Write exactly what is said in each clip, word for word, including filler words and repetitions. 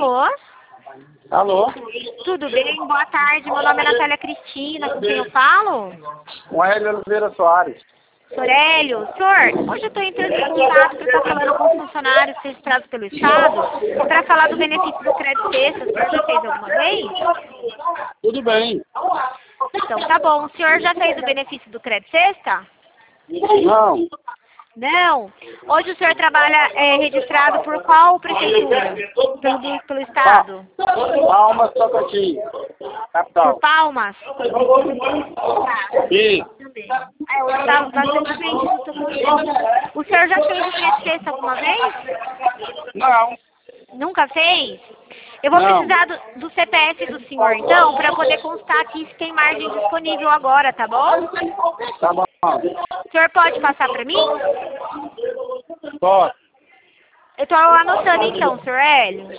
Alô? Alô? Tudo bem? Boa tarde. Meu nome é Natália Cristina. Com quem eu falo? Com Hélio Oliveira Soares. Senhor Hélio, senhor, hoje eu estou entrando em contato para estar falando com os funcionários registrados pelo Estado para falar do benefício do crédito sexta. O senhor já fez alguma vez? Tudo bem. Então, tá bom. O senhor já fez o benefício do crédito sexta? Não. Não. Hoje o senhor trabalha é, registrado por qual prefeitura? Pelo, pelo Estado? Palmas, Tocantins. Capital. Por Palmas? Sim. É, eu estava bastante frente do Tocantins. O senhor já fez o crédito sexta alguma vez? Não. Nunca fez? Eu vou Não. precisar do, do C P F do senhor, então, para poder constar aqui se tem margem disponível agora, tá bom? Tá bom. O senhor pode passar para mim? Pode. Eu estou anotando então, senhor Hélio.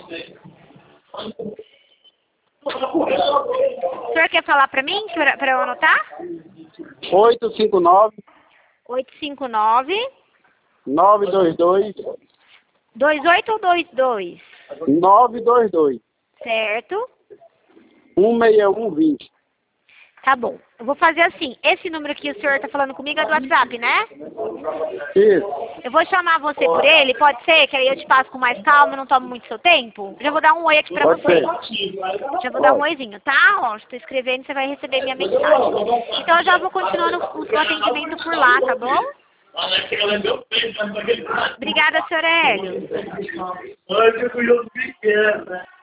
O senhor quer falar para mim, para eu anotar? oito cinco nove, oito cinco nove, nove dois dois, dois oito ou dois dois? nove dois dois, Certo? um seis um vinte. Tá bom. Eu vou fazer assim. Esse número que o senhor está falando comigo é do WhatsApp, né? Isso. Eu vou chamar você por ele, pode ser? Que aí eu te passo com mais calma, não tomo muito seu tempo. Já vou dar um oi aqui pra Pode você. ser. Já vou dar um oizinho, tá? Ó, estou escrevendo, você vai receber minha mensagem. Então eu já vou continuando o seu atendimento por lá, tá bom? Obrigada, senhor Hélio.